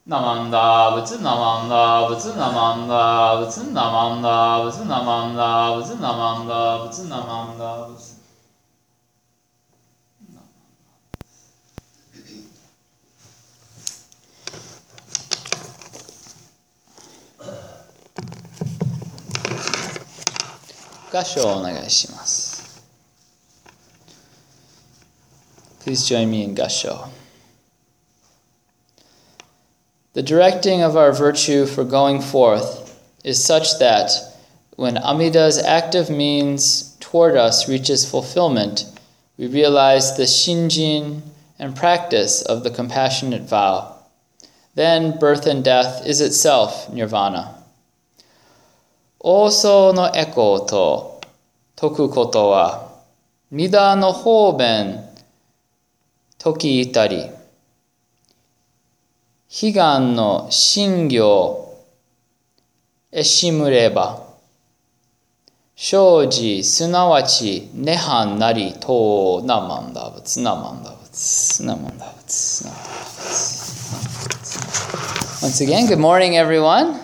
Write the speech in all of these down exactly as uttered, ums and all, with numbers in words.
Namanda, Vutsu Namanda, Vutsu Namanda, Vutsu Namanda, Vutsu Namanda, Vutsu Namanda, Vutsu Namanda, Vutsu. Gasho onegaishimasu. Please join me in Gasho. The directing of our virtue for going forth is such that when Amida's active means toward us reaches fulfillment, we realize the shinjin and practice of the compassionate vow. Then birth and death is itself nirvana. Oso no eko to toku koto wa mida no hoben toki itari. Higan no shingyo eshimureba shoji sunawachi nehan nari to namandavutsu namandavutsu namandavutsu namandavutsu. Once again, good morning, everyone.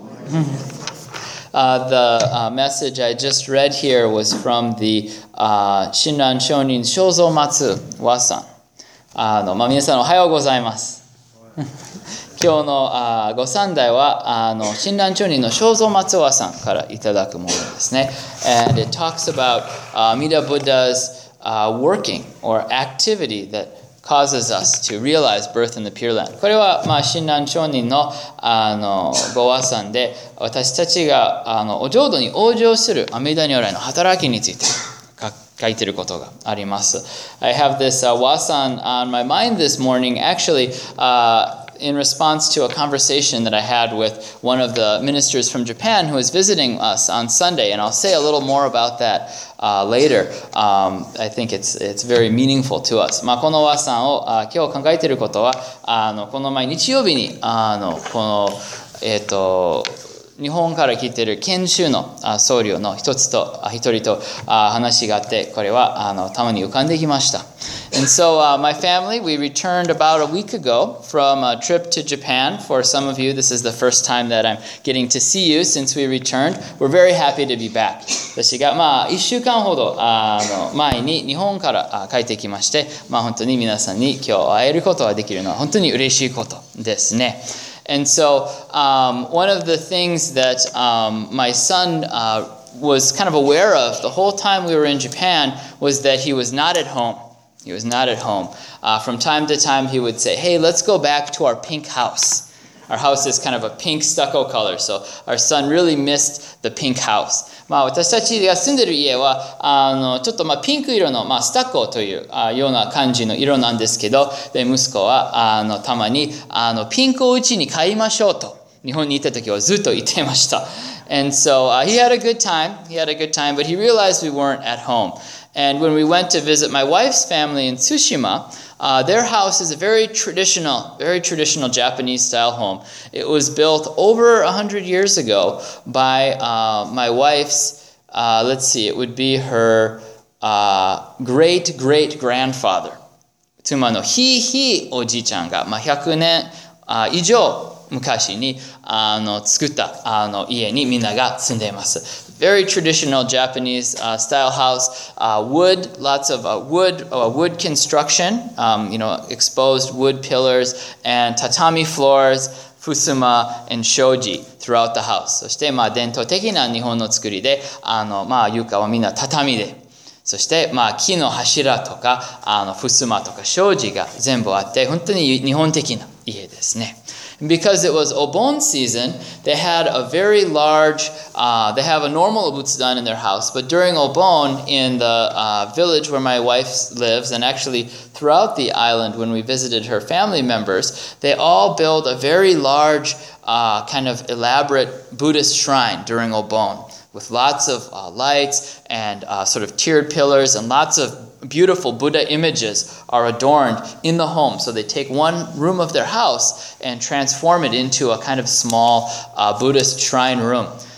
Uh, the uh, message I just read here was from the uh, Shinran Shonin Shozo Matsu Wasan. あの、まあ、皆さんおはようございます。今日のあご三代はあの親鸞上人の正蔵松和さんからいただくものですね。And it talks about uh, Amida Buddha's uh, working or activity that causes us to realize birth in the Pure Land. これは、まあ、親鸞上人のあのご和算で私たちがあのお浄土に往生する阿弥陀如来の働きについて書いてることがあります。I have this uh, wasan on my mind this morning, actually, uh, in response to a conversation that I had with one of the ministers from Japan who was visiting us on Sunday, and I'll say a little more about that uh, later. Um, I think it's it's very meaningful to us. まあこの和算をあ今日考えていることは、あのこの前日曜日にあのこのえっと日本から来ている研修の僧侶の一つと一人と話があって、これはあのたまに浮かんできました。And so uh, my family, we returned about a week ago from a trip to Japan. For some of you, this is the first time that I'm getting to see you since we returned. We're very happy to be back. 私がまあいっしゅうかんほどあの前に日本から帰ってきまして、まあ本当に皆さんに今日会えることができるのは本当に嬉しいことですね。And so um, one of the things that um, my son uh, was kind of aware of the whole time we were in Japan was that he was not at home. He was not at home. Uh, from time to time he would say, hey, let's go back to our pink house. Our house is kind of a pink stucco color, so our son really missed the pink house. まあ私たちが住んでる家はあのちょっとまあピンク色の、まあ、スタッコというあような感じの色なんですけど、で息子はあのたまにあのピンクをうちに買いましょうと日本に行った時はずっと言っていました。And so uh, he had a good time. He had a good time, but he realized we weren't at home. And when we went to visit my wife's family in Tsushima, uh, their house is a very traditional, very traditional Japanese-style home. It was built over a hundred years ago by uh, my wife's, uh, let's see, it would be her uh, great-great-grandfather. 妻のひいひいおじいちゃんが、まあ、ひゃくねん以上昔にあの作ったあの家にみんなが住んでいます。Very traditional Japanese uh, style house, uh, wood, lots of uh, wood, uh, wood construction, um, you know, exposed wood pillars and tatami floors, fusuma and shoji throughout the house. そしてまあ伝統的な日本の作りで、あのまあ床はみんな畳で、そしてまあ木の柱とかあの襖とか障子が全部あって、本当に日本的な家ですね。Because it was Obon season, they had a very large, uh, they have a normal obutsudan in their house, but during Obon in the uh, village where my wife lives, and actually throughout the island when we visited her family members, they all build a very large, uh, kind of elaborate Buddhist shrine during Obon, with lots of uh, lights and uh, sort of tiered pillars and lots of beautiful Buddha images are adorned in the home. So they take one room of their house and transform it into a kind of small uh, Buddhist shrine room.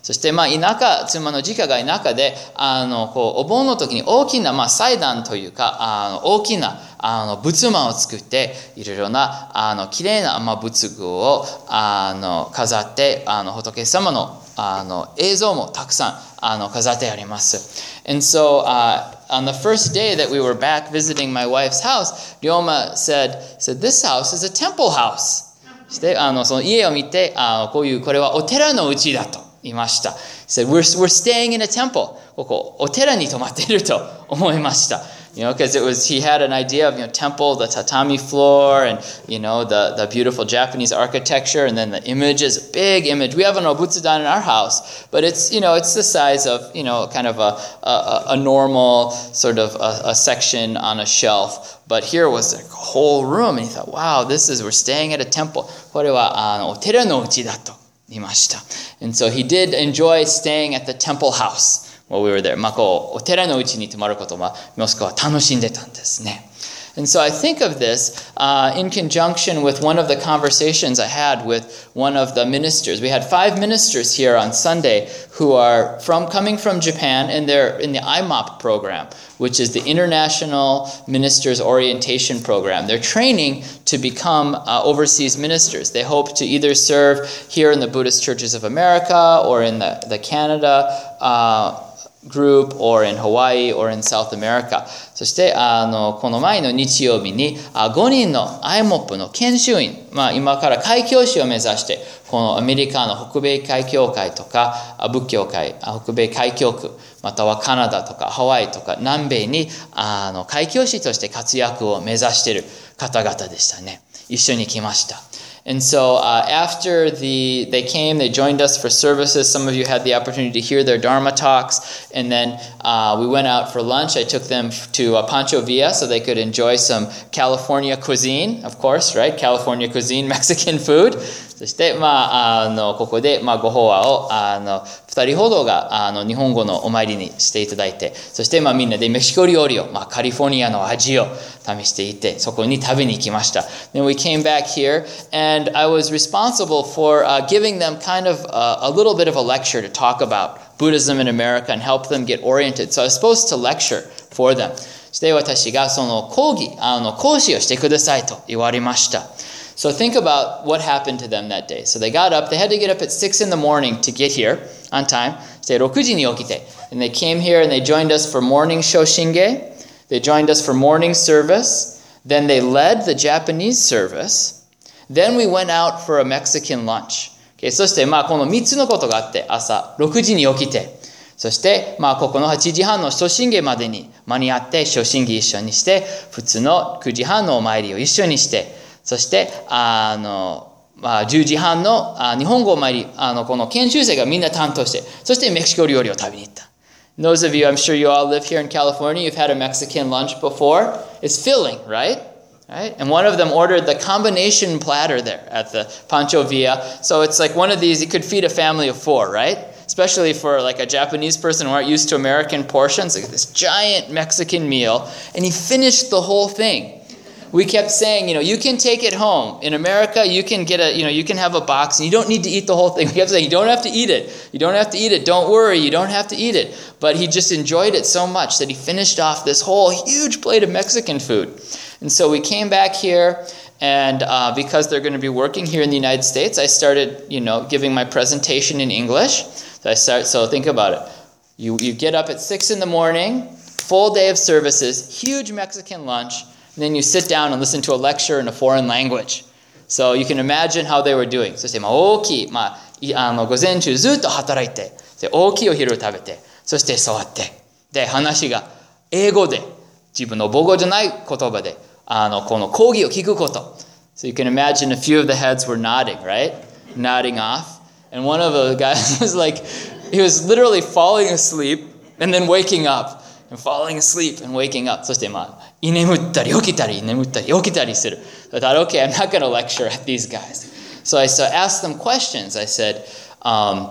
そして、まあ、田舎、妻の実家が田舎で、あの、こう、お盆の時に大きな、まあ、祭壇というか、あの、大きな、あの、仏間を作って、いろいろな、あの、綺麗な、まあ、仏具を、あの、飾って、あの、仏様の、あの、映像もたくさん、あの、飾ってあります。And so, uh, on the first day that we were back visiting my wife's house, Ryoma said, said, this house is a temple house. して、あの、その家を見て、あこういう、これはお寺のうちだと言いました。He said, we're, we're staying in a temple. ここ、お寺に泊まっていると思いました。You know, because it was, he had an idea of, you know, temple, the tatami floor, and, you know, the, the beautiful Japanese architecture, and then the image is a big image. We have an obutsudan in our house, but it's, you know, it's the size of, you know, kind of a, a, a normal sort of a, a section on a shelf. But here was like a whole room, and he thought, wow, this is, we're staying at a temple. これは、あの、お寺のうちだと言いました。And so he did enjoy staying at the temple house.While we were there. まあこうお寺のうちに泊まることは息子は楽しんでたんですね。And so I think of this uh, in conjunction with one of the conversations I had with one of the ministers. We had five ministers here on Sunday who are from coming from Japan, and they're in the I M O P program, which is the International Ministers Orientation Program. They're training to become uh, overseas ministers. They hope to either serve here in the Buddhist Churches of America or in the, the Canada uh, group or in Hawaii or in South America. そしてあのこの前の日曜日にごにんの アイエムオーピー の研修員、まあ、今から開教師を目指してこのアメリカの北米開教会とか仏教会、北米開教区、またはカナダとかハワイとか南米にあの開教師として活躍を目指している方々でしたね。一緒に来ました。And so uh, after the they came, they joined us for services. Some of you had the opportunity to hear their Dharma talks. And then uh, we went out for lunch. I took them to uh, Pancho Villa so they could enjoy some California cuisine, of course, right? California cuisine, Mexican food. そして、まあ、あのここで、まあ、ご法話をあのふたりほどがあの日本語のお参りにしていただいて、そして、まあ、みんなでメキシコ料理を、まあ、カリフォルニアの味を試していて、そこに食べに行きました。Then we came back here, and I was responsible for uh, giving them kind of a, a little bit of a lecture to talk about Buddhism in America and help them get oriented. So I was supposed to lecture for them. そして私がその講義、あの講師をしてくださいと言われました。So think about what happened to them that day. So they got up, they had to get up at six in the morning to get here on time. そしてろくじに起きて、and they came here and they joined us for morning shoshinge. They joined us for morning service. Then they led the Japanese service. Then we went out for a Mexican lunch. Okay, そしてまあこのみっつのことがあって、朝ろくじに起きて、そしてまあここのはちじはんの初心芸までに間に合って初心芸一緒にして、普通のくじはんのお参りを一緒にして、そしてあの、まあ、じゅうじはんのあ日本語お参り、あのこの研修生がみんな担当して、そしてメキシコ料理を食べに行った。Those of you, I'm sure you all live here in California, you've had a Mexican lunch before. It's filling, right? Right? And one of them ordered the combination platter there at the Pancho Villa. So it's like one of these, you could feed a family of four, right? Especially for like a Japanese person who aren't used to American portions, like this giant Mexican meal. And he finished the whole thing. We kept saying, you know, you can take it home. In America, you can get a, you know, you can have a box and you don't need to eat the whole thing. We kept saying, you don't have to eat it. You don't have to eat it. Don't worry, you don't have to eat it. But he just enjoyed it so much that he finished off this whole huge plate of Mexican food. And so we came back here, and uh, because they're going to be working here in the United States, I started, you know, giving my presentation in English. So I start. So think about it. You you get up at six in the morning, full day of services, huge Mexican lunch. And then you sit down and listen to a lecture in a foreign language. So you can imagine how they were doing. そしてまあ大きい、まあ、あの午前中ずっと働いて、大きいお昼を食べて、そして座って、で話が英語で、自分の母語じゃない言葉で、あのこの講義を聞くこと。So you can imagine a few of the heads were nodding, right? Nodding off. And one of the guys was like, he was literally falling asleep and then waking up.And falling asleep and waking up. そしてまあ、居眠ったり起きたり、眠ったり起きたりする。So I thought, okay, I'm not going to lecture at these guys. So I so asked them questions. I said, um,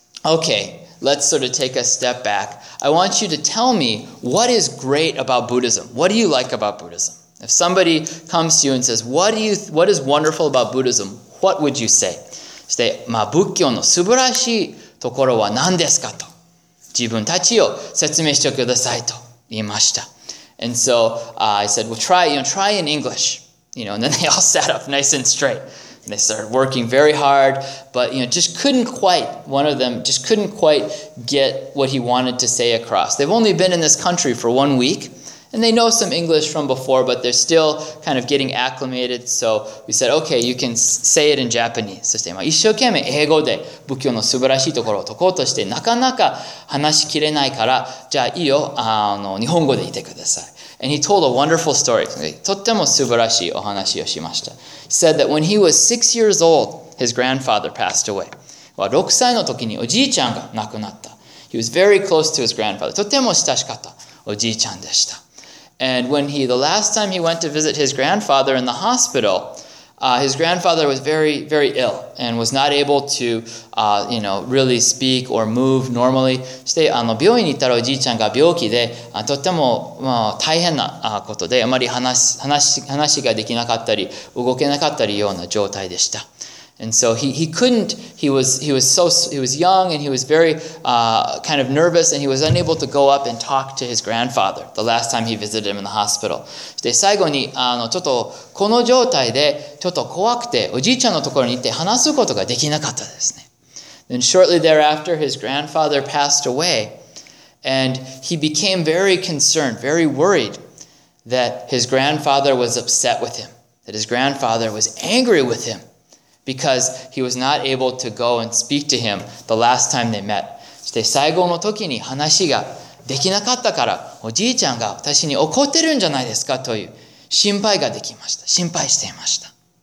okay, let's sort of take a step back. I want you to tell me what is great about Buddhism. What do you like about Buddhism? If somebody comes to you and says, what do you, what is wonderful about Buddhism? What would you say? そして、まあ、仏教の素晴らしいとところは何ですかと自分たちを説明してくださいと言いました。And so uh, I said, well, try, you know, try in English. You know, and then they all sat up nice and straight. And they started working very hard, but, you know, just couldn't quite, one of them just couldn't quite get what he wanted to say across. They've only been in this country for one week, and they know some English from before, but they're still kind of getting acclimated. So we said, okay, you can say it in Japanese. そして、まあ、一生懸命英語で仏教の素晴らしいところを説こうとして、なかなか話しきれないから、じゃあいいよ、あの、日本語で言ってください。And he told a wonderful story. とっても素晴らしいお話をしました。He said that when he was six years old, his grandfather passed away. ろくさいの時におじいちゃんが亡くなった。He was very close to his grandfather. とても親しかったおじいちゃんでした。And when he, the last time he went to visit his grandfather in the hospital, uh, his grandfather was very, very ill and was not able to, uh, you know, really speak or move normally. そしてあの病院に行ったらおじいちゃんが病気で、あとっても、まあ、大変なことであまり話、話、話ができなかったり動けなかったりような状態でした。And so he, he couldn't, he was, he was so, he was young and he was very uh, kind of nervous and he was unable to go up and talk to his grandfather the last time he visited him in the hospital. で、最後に、あの、ちょっとこの状態でちょっと怖くておじいちゃんのところに行って話すことができなかったですね。Then shortly thereafter his grandfather passed away and he became very concerned, very worried that his grandfather was upset with him, that his grandfather was angry with him.Because he was not able to go and speak to him the last time they met. そして最後の時に話ができなかったからおじいちゃんが私に怒ってるんじゃないですかという心配ができました。心配していました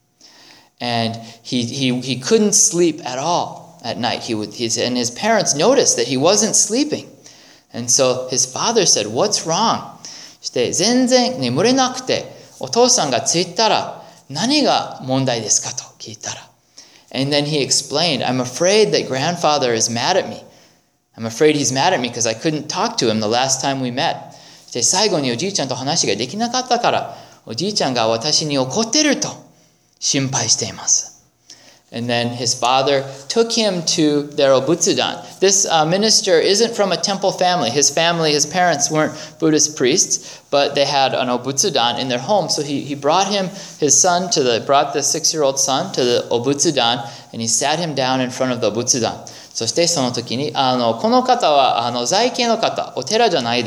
。And he, he, he couldn't sleep at all at night. He would, his, and his parents noticed that he wasn't sleeping. And so his father said, "What's wrong?" そして全然眠れなくてお父さんがついたら何が問題ですかと聞いたらAnd then he explained, I'm afraid that grandfather is mad at me. I'm afraid he's mad at me because I couldn't talk to him the last time we met. で、最後におじいちゃんと話ができなかったから、おじいちゃんが私に怒ってると心配しています。And then his father took him to their obutsudan. This uh, minister isn't from a temple family. His family, his parents weren't Buddhist priests, but they had an obutsudan in their home. So he, he brought him, his son, to the, brought the six-year-old son to the obutsudan, and he sat him down in front of the obutsudan. そしてその時に、あの、この方は、あの、在家の方、お寺じゃないです。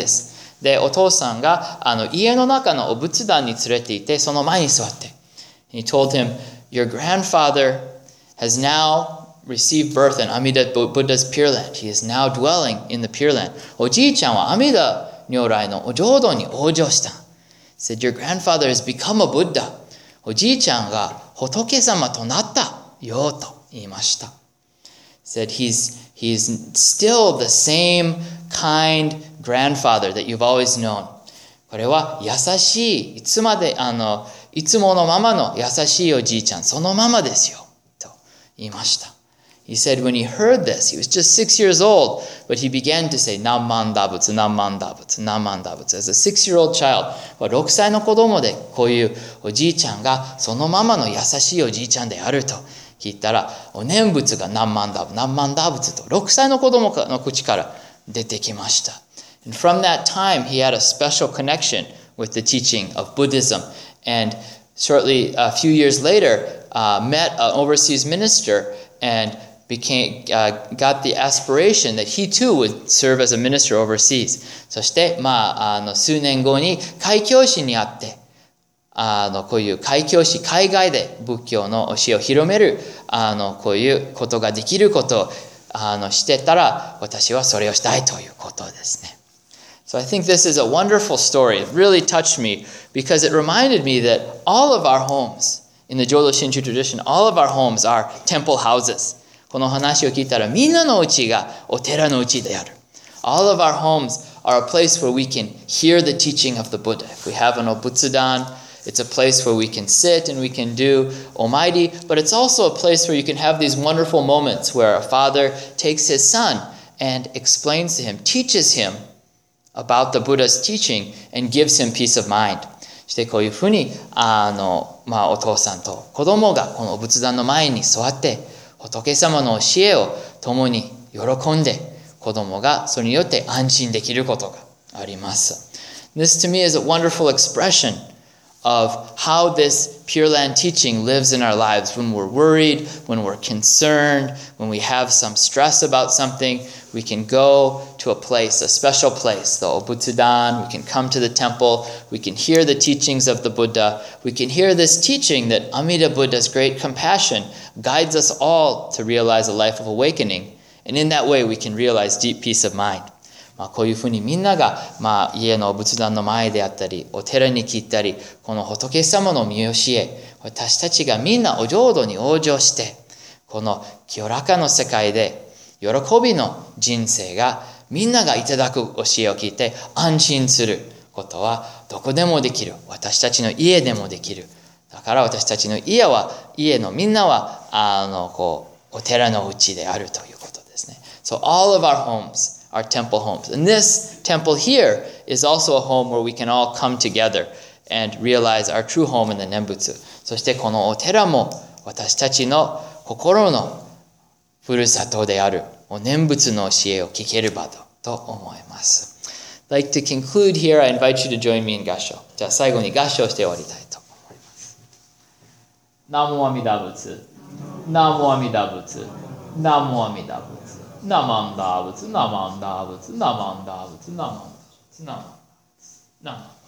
で、お父さんが、あの、家の中のお仏壇に連れていて、その前に座って。He told him, your grandfather has now received birth in Amida Buddha's Pure Land. He is now dwelling in the Pure Land. おじいちゃんは阿弥陀如来のお浄土に往生した。Said, your grandfather has become a Buddha. おじいちゃんが仏様となったよと言いました。Said, he's, he's still the same kind grandfather that you've always known. これは優しい、いつまで、あの、いつものままの優しいおじいちゃん、そのままですよ。言いました。He said when he heard this, he was just six years old, but he began to say, Namman Dabutsu, Namman Dabutsu, Namman Dabutsu. As a six-year-old child, ろくさいの子供でこういうおじいちゃんがそのままの優しいおじいちゃんであると聞いたら、お念仏が何万ダブ、何万ダブツとろくさいの子供の口から出てきました。And from that time, he had a special connection with the teaching of Buddhism. And shortly, a few years later, Uh, met an overseas minister and became uh, got the aspiration that he too would serve as a minister overseas. そして、まあ、あの数年後に開教師にあって、あのこういう開教師、海外で仏教の教えを広めるあのこういうことができることをあのしてたら、私はそれをしたいということですね。So I think this is a wonderful story. It really touched me because it reminded me that all of our homes,In the Jodo Shinshu tradition, all of our homes are temple houses. この話を聞いたらみんなのうちがお寺のうちである。All of our homes are a place where we can hear the teaching of the Buddha. If we have an obutsudan, it's a place where we can sit and we can do omairi, but it's also a place where you can have these wonderful moments where a father takes his son and explains to him, teaches him about the Buddha's teaching and gives him peace of mind.してこういうふうにあの、まあ、お父さんと子供がこのお仏壇の前に座って仏様の教えを共に喜んで子供がそれによって安心できることがあります。This to me is a wonderful expression of how this Pure Land teaching lives in our lives. When we're worried, when we're concerned, when we have some stress about something, we can go to a place, a special place, the Obutsudan. We can come to the temple. We can hear the teachings of the Buddha. We can hear this teaching that Amida Buddha's great compassion guides us all to realize a life of awakening. And in that way, we can realize deep peace of mind. まあこういうふうにみんなが、まあ、家の仏壇の前であったり、お寺に来たり、この仏様の見教え、私たちがみんなお浄土に往生して、この清らかの世界で、喜びの人生がみんながいただく教えを聞いて安心することはどこでもできる。私たちの家でもできる。だから私たちの家は、家のみんなは、あの、こう、お寺のうちであるということですね。So all of our homes,Our temple homes. And this temple here is also a home where we can all come together and realize our true home in the Nembutsu. そしてこのお寺も私たちの心のふるさとである念仏の教えを聞ける場だと思います。I'd like to conclude here. I invite you to join me in 合唱。じゃあ最後に合唱して終わりたいと思います。ナモアミダ仏。ナモアミダ仏。ナモアミダ仏。ナマンダーブツ、ナマンダーブツ、ナマンダーブツ、ナマンダーブツ、ナマンダーブツ、ナマンダーブツ。